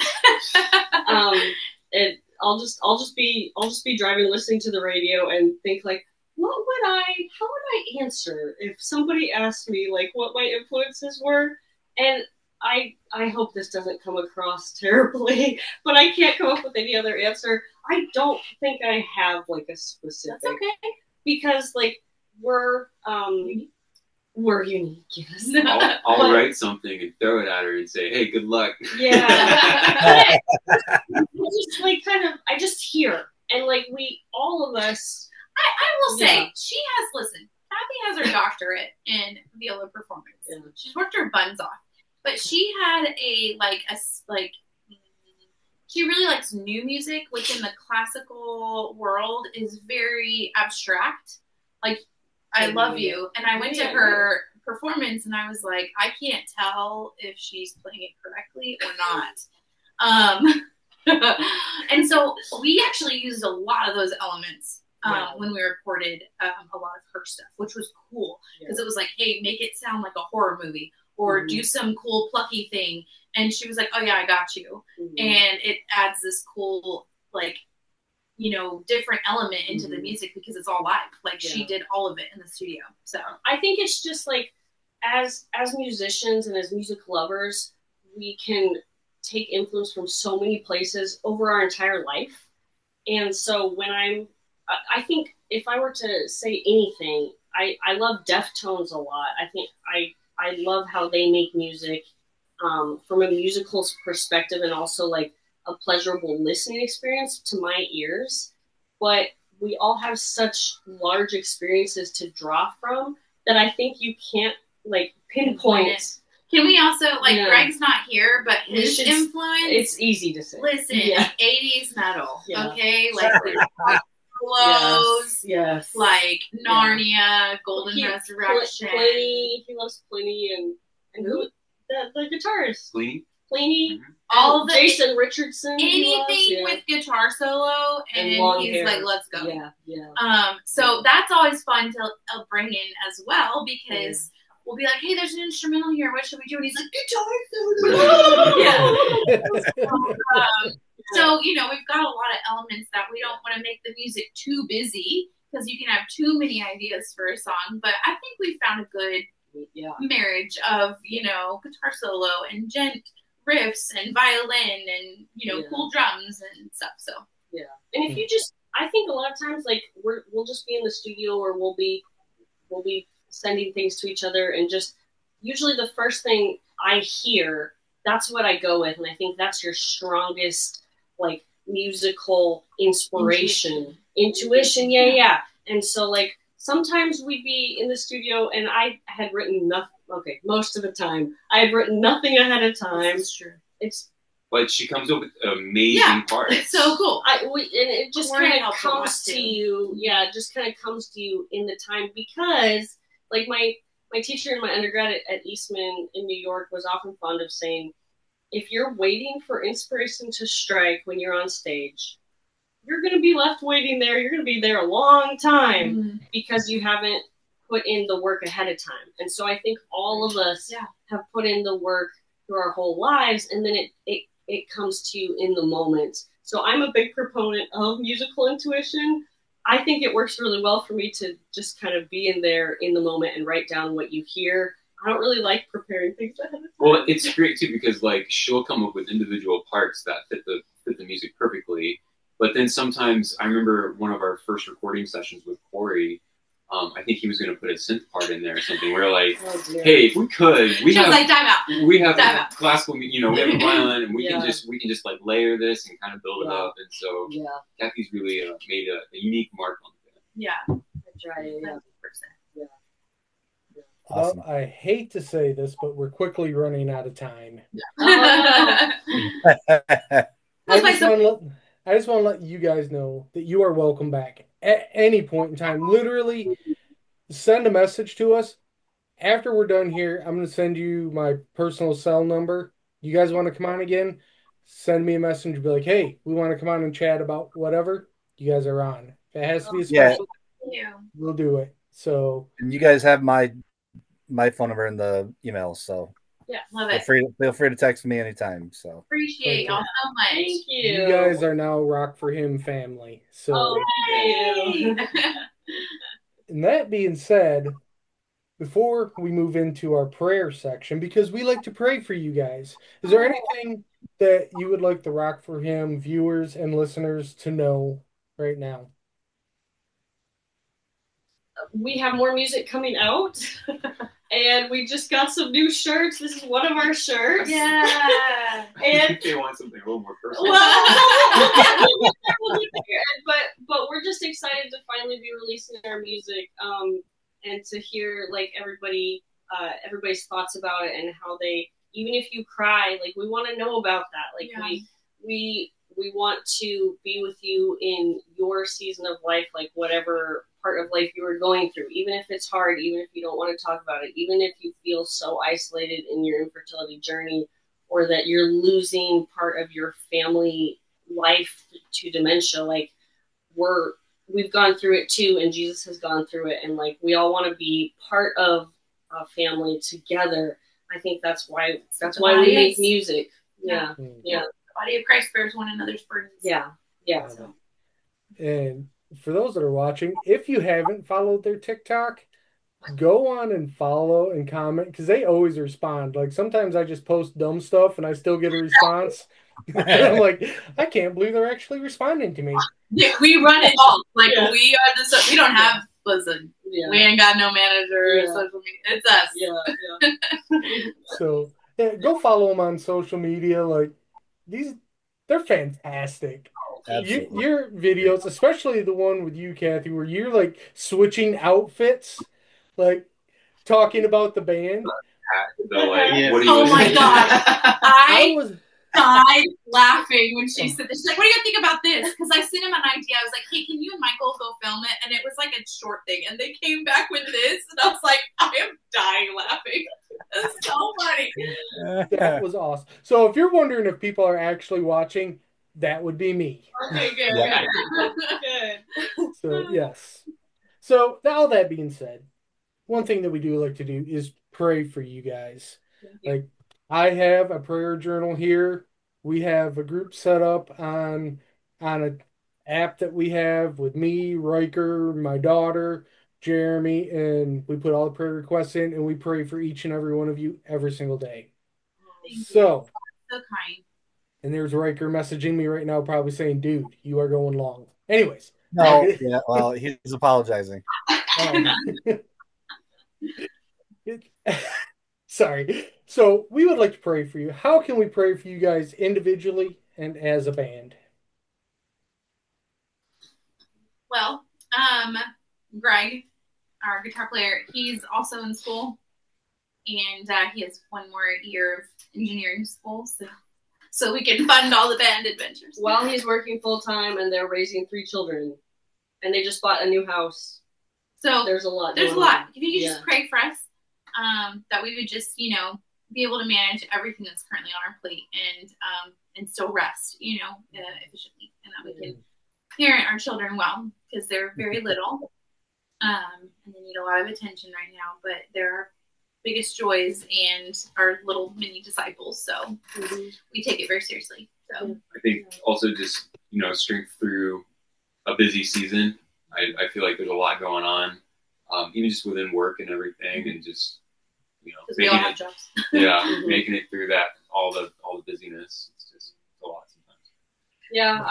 And I'll just be driving, listening to the radio, and think like, how would I answer if somebody asked me like what my influences were? And I hope this doesn't come across terribly, but I can't come up with any other answer. I don't think I have like a specific. That's okay. Because like we're unique, yes. I'll write something and throw it at her and say, hey, good luck. Yeah. I just like I just hear, and like all of us. I will say, she has, listen, Kathy has her doctorate in viola performance. Yeah. She's worked her buns off. But she had she really likes new music, which in the classical world is very abstract. Like, I love you. And I went to her performance and I was like, I can't tell if she's playing it correctly or not. And so we actually used a lot of those elements when we recorded a lot of her stuff, which was cool, because it was like, hey, make it sound like a horror movie, or do some cool plucky thing. And she was like, oh yeah, I got you. And it adds this cool, like, you know, different element into the music because it's all live. Like she did all of it in the studio. So I think it's just like, as musicians and as music lovers, we can take influence from so many places over our entire life. And so when I think if I were to say anything, I love Deftones a lot. I think I love how they make music from a musical perspective, and also like a pleasurable listening experience to my ears. But we all have such large experiences to draw from that I think you can't like pinpoint it. Can we also, like, Greg's not here, but his influence? It's easy to say. Listen, 80s metal, okay? Like, Close, yes. Like Narnia, Golden Resurrection. Pliny, he loves Pliny, and who? The guitarist. Pliny. All the Jason Richardson. Anything with guitar solo, and he's hair. Like, let's go. Yeah. So that's always fun to bring in as well, because we'll be like, hey, there's an instrumental here. What should we do? And he's like, guitar. Yeah. So, you know, we've got a lot of elements that we don't want to make the music too busy because you can have too many ideas for a song. But I think we found a good marriage of, you know, guitar solo and gent riffs and violin and, you know, cool drums and stuff. So, yeah. And if you just, I think a lot of times, like, we'll just be in the studio or we'll be sending things to each other, and just usually the first thing I hear, that's what I go with. And I think that's your strongest, like, musical inspiration. Intuition. Yeah. And so, like, sometimes we'd be in the studio and I had written nothing. Okay, most of the time I had written nothing ahead of time. That's true. But she comes up with amazing parts. It's so cool. And it just kind of comes to you. Yeah, it just kind of comes to you in the time, because like my teacher in my undergrad at Eastman in New York was often fond of saying, if you're waiting for inspiration to strike when you're on stage, you're going to be left waiting there. You're going to be there a long time because you haven't put in the work ahead of time. And so I think all of us have put in the work through our whole lives, and then it comes to you in the moment. So I'm a big proponent of musical intuition. I think it works really well for me to just kind of be in there in the moment and write down what you hear. I don't really like preparing things ahead of time. Well, it's great too, because like she'll come up with individual parts that fit the music perfectly. But then sometimes, I remember one of our first recording sessions with Corey, I think he was going to put a synth part in there or something. We were like, hey, if we could, we have classical, you know, we have a violin, and we can just like layer this and kind of build it up. And so Kathy's really made a unique mark on it. Yeah. That's right. Yeah. Awesome. Well, I hate to say this, but we're quickly running out of time. I just want to let you guys know that you are welcome back at any point in time. Literally, send a message to us. After we're done here, I'm going to send you my personal cell number. You guys want to come on again? Send me a message and be like, hey, we want to come on and chat about whatever. You guys are on. If it has to be a special, we'll do it. So, and you guys have my phone number in the email, so love it. Feel free to text me anytime. So appreciate y'all so much. Thank you. You guys are now Rock for Him family. So, thank you. And that being said, before we move into our prayer section, because we like to pray for you guys, is there anything that you would like the Rock for Him viewers and listeners to know right now? We have more music coming out. And we just got some new shirts. This is one of our shirts. Yeah. And they want something a little more personal. Well, but we're just excited to finally be releasing our music, and to hear like everybody's thoughts about it, and how they, even if you cry, like we want to know about that. Like we want to be with you in your season of life, like whatever part of life you are going through, even if it's hard, even if you don't want to talk about it, even if you feel so isolated in your infertility journey, or that you're losing part of your family life to dementia. Like we've gone through it too, and Jesus has gone through it, and like we all want to be part of a family together. I think that's why we make music. Yeah. The body of Christ bears one another's burdens. Yeah. And for those that are watching, if you haven't followed their TikTok, go on and follow and comment, because they always respond. Like sometimes I just post dumb stuff and I still get a response. I'm like, I can't believe they're actually responding to me. Yeah, we run it all. Like we are we don't have, listen, we ain't got no manager or social media. It's us. So go follow them on social media. Like they're fantastic. Your videos, especially the one with you, Kathy, where you're like switching outfits, like talking about the band. Oh my god! I died laughing when she said this. She's like, "What do you think about this?" Because I sent him an idea. I was like, "Hey, can you and Michael go film it?" And it was like a short thing, and they came back with this, and I was like, "I am dying laughing." It's so funny. That was awesome. So if you're wondering if people are actually watching, that would be me. Okay, good. So yes. So all that being said, one thing that we do like to do is pray for you guys. Like, I have a prayer journal here. We have a group set up on an app that we have with me, Riker, my daughter, Jeremy, and we put all the prayer requests in, and we pray for each and every one of you every single day. Thank So, So kind. and there's Riker messaging me right now, probably saying, "Dude, you are going long." Anyways, No, yeah, well, he's apologizing. Sorry. So we would like to pray for you. How can we pray for you guys individually and as a band? Well, Greg, our guitar player, he's also in school, and he has one more year of engineering school, so we can fund all the band adventures. While he's working full time, and they're raising 3 children, and they just bought a new house. So there's a lot. There's a lot. If you could just pray for us, that we would just, be able to manage everything that's currently on our plate and still rest, efficiently, and that we can parent our children well, because they're very little, and they need a lot of attention right now. But they're our biggest joys and our little mini disciples, so we take it very seriously. So I think also just strength through a busy season. I feel like there's a lot going on, even just within work and everything, and just we all have jobs. Making it through that all the busyness. It's just a lot sometimes. Yeah,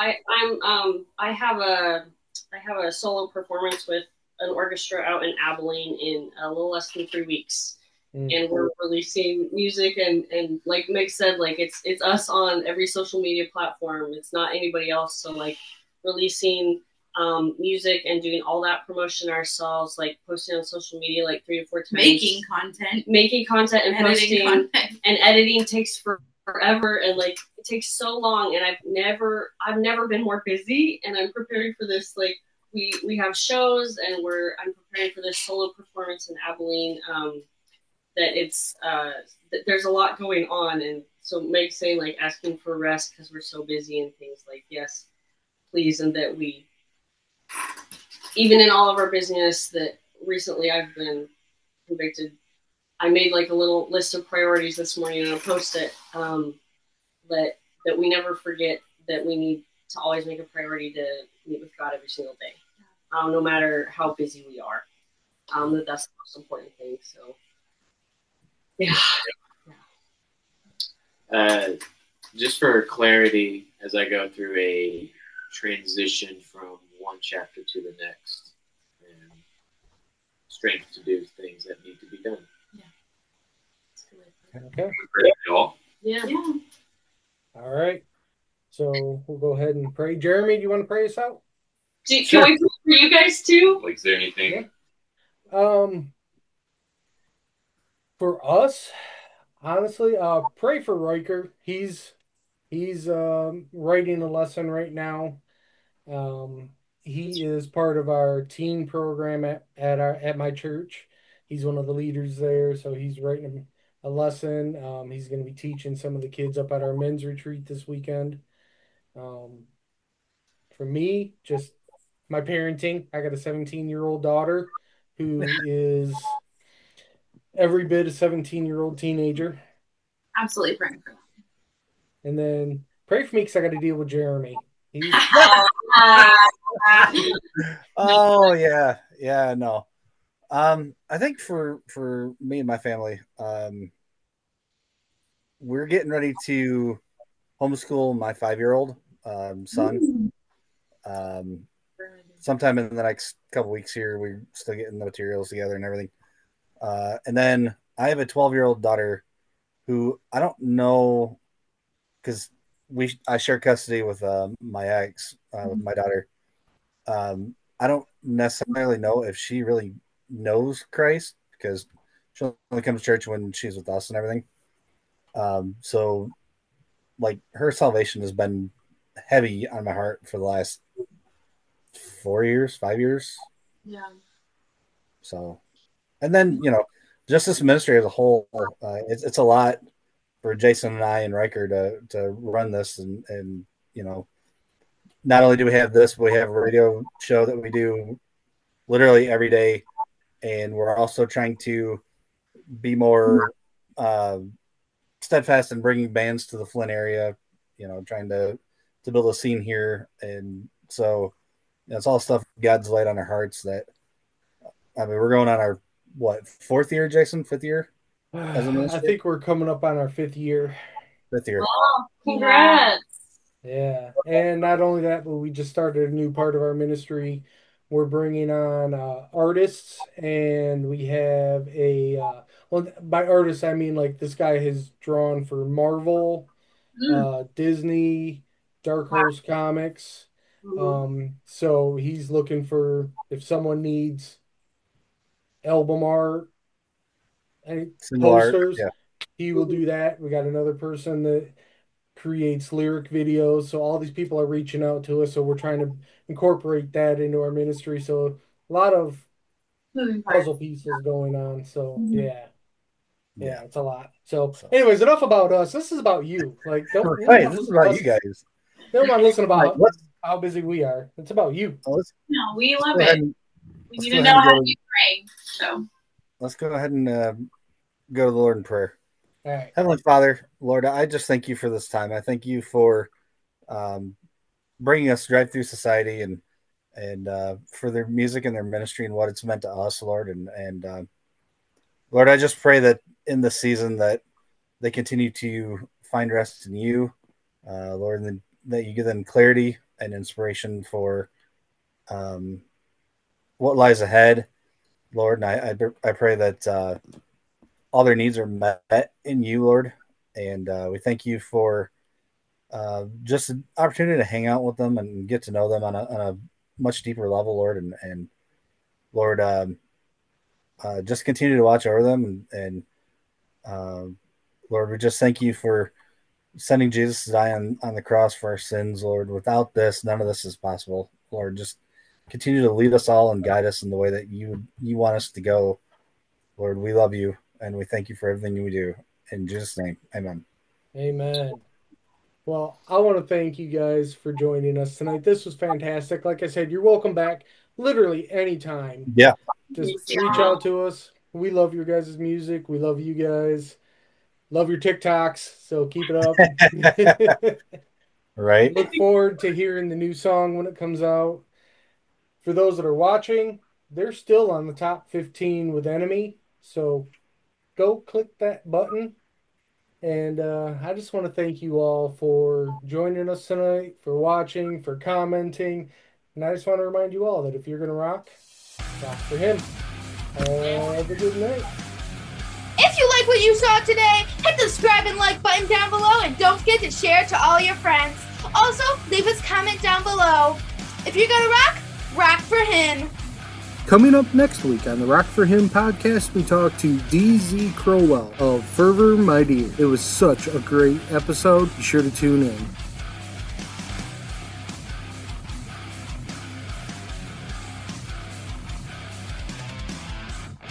I have a solo performance with an orchestra out in Abilene in a little less than 3 weeks. And we're releasing music, and like Meg said, like it's us on every social media platform. It's not anybody else. So like releasing music and doing all that promotion ourselves, like posting on social media like 3 to 4 times. Making content and posting content. And editing takes forever, and like it takes so long, and I've never been more busy, and I'm preparing for this. Like we have shows, and I'm preparing for this solo performance in Abilene. That it's there's a lot going on, and so Meg's saying like asking for rest because we're so busy and things, like yes, please, and that we, even in all of our busyness, that recently I've been convicted. I made like a little list of priorities this morning, and I'll post it, that we never forget that we need to always make a priority to meet with God every single day, no matter how busy we are. That's the most important thing. So. Yeah. Just for clarity, as I go through a transition from one chapter to the next, and strength to do things that need to be done. Yeah. Okay. Yeah. All right. So we'll go ahead and pray. Jeremy, do you want to pray us out? Can we pray for you guys too? Like, is there anything? Yeah. For us, honestly, pray for Riker. He's writing a lesson right now. He is part of our teen program at my church. He's one of the leaders there, so he's writing a lesson. He's going to be teaching some of the kids up at our men's retreat this weekend. For me, just my parenting. I got a 17-year-old daughter who is every bit a 17-year-old teenager. Absolutely praying for that. And then pray for me because I got to deal with Jeremy. Oh yeah, no. I think for me and my family, we're getting ready to homeschool my 5-year-old son. Sometime in the next couple weeks here, we're still getting the materials together and everything. And then I have a 12-year-old daughter who I don't know, because I share custody with my ex, with my daughter. I don't necessarily know if she really knows Christ, because she only comes to church when she's with us and everything. So like her salvation has been heavy on my heart for the last 5 years. Yeah. So, and then, just this ministry as a whole, it's a lot for Jason and I and Riker to run this. And, not only do we have this, but we have a radio show that we do literally every day and we're also trying to be more steadfast in bringing bands to the Flint area. Trying to build a scene here, and so it's all stuff God's laid on our hearts. That we're going on our 4th year, Jason? 5th year? I think we're coming up on our 5th year. 5th year. Oh, congrats. Yeah, and not only that, but we just started a new part of our ministry. We're bringing on artists, and we have well, by artists, I mean like this guy has drawn for Marvel, Disney, Dark Horse Comics. So he's looking for if someone needs album art, and posters, he will do that. We got another person that creates lyric videos. So all these people are reaching out to us. So we're trying to incorporate that into our ministry. So a lot of puzzle pieces going on. So yeah, it's a lot. So anyways, enough about us. This is about you. Like, this is about you guys. Don't want to listen about how busy we are. It's about you. No, we love it. We need to know how to pray. So let's go ahead and go to the Lord in prayer. All right. Heavenly Father, Lord, I just thank you for this time. I thank you for bringing us right through society and for their music and their ministry and what it's meant to us, Lord. And Lord, I just pray that in this season that they continue to find rest in you, Lord, and that you give them clarity and inspiration for what lies ahead, Lord. And I pray that all their needs are met in you, Lord. And we thank you for just an opportunity to hang out with them and get to know them on a much deeper level, Lord. And Lord, just continue to watch over them. And Lord, we just thank you for sending Jesus to die on the cross for our sins, Lord. Without this, none of this is possible, Lord. Just continue to lead us all and guide us in the way that you want us to go, Lord. We love you. And we thank you for everything we do. In Jesus' name, amen. Amen. Well, I want to thank you guys for joining us tonight. This was fantastic. Like I said, you're welcome back literally anytime. Yeah. Just reach out to us. We love your guys' music. We love you guys. Love your TikToks. So keep it up. Right. Look forward to hearing the new song when it comes out. For those that are watching, they're still on the top 15 with Enemy. So go click that button. And I just want to thank you all for joining us tonight, for watching, for commenting. And I just want to remind you all that if you're going to rock for him. Have a good night. If you like what you saw today, hit the subscribe and like button down below. And don't forget to share it to all your friends. Also, leave us a comment down below. If you're going to rock for him. Coming up next week on the Rock for Him podcast, we talk to DZ Crowell of Fervor My Dear. It was such a great episode. Be sure to tune in.